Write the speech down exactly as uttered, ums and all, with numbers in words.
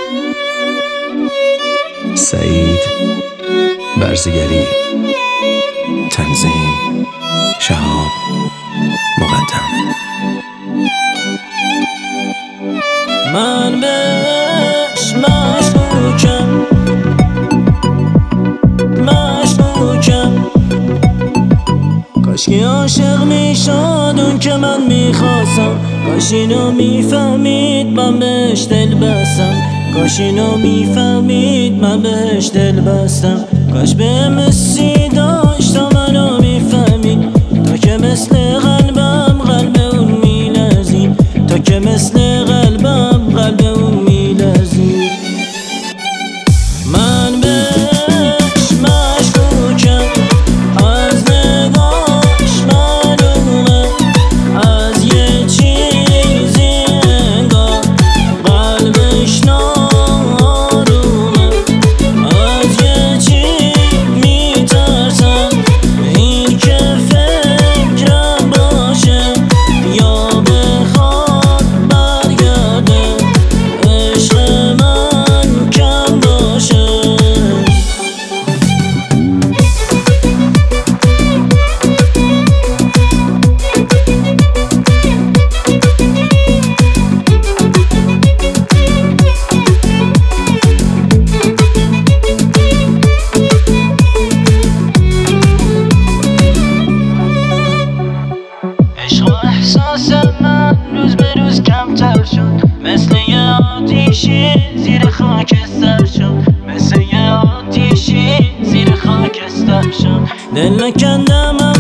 سعید برزگری، تنظیم شهاب مقدم. من بهش مشکوکم، مشکوکم. کاشکی عاشق میشد اون که من میخواستم، کاش اینو میفهمید من بهش دل بستم، کاش اینو میفهمید من بهش دل بستم. کاش به مسی داشت تا منو میفهمید، تا که مثل قلبم قلب اون میلرزید، تا که مثل قلبم قلب اون میلرزید. من بهش مشکوکم، از نگاش معلومه، از یه چیزی انگار قلبش نارومه، از یه چی میترسم، این که فکرم باشه یا بخواد برگرده، عشق من کم باشه. عشق و احساس من روز به روز کمتر شد، مثل یه آتیشی زیر خاکستر شد، مثل یه آتیشی زیر خاکستر شد. دل نکندم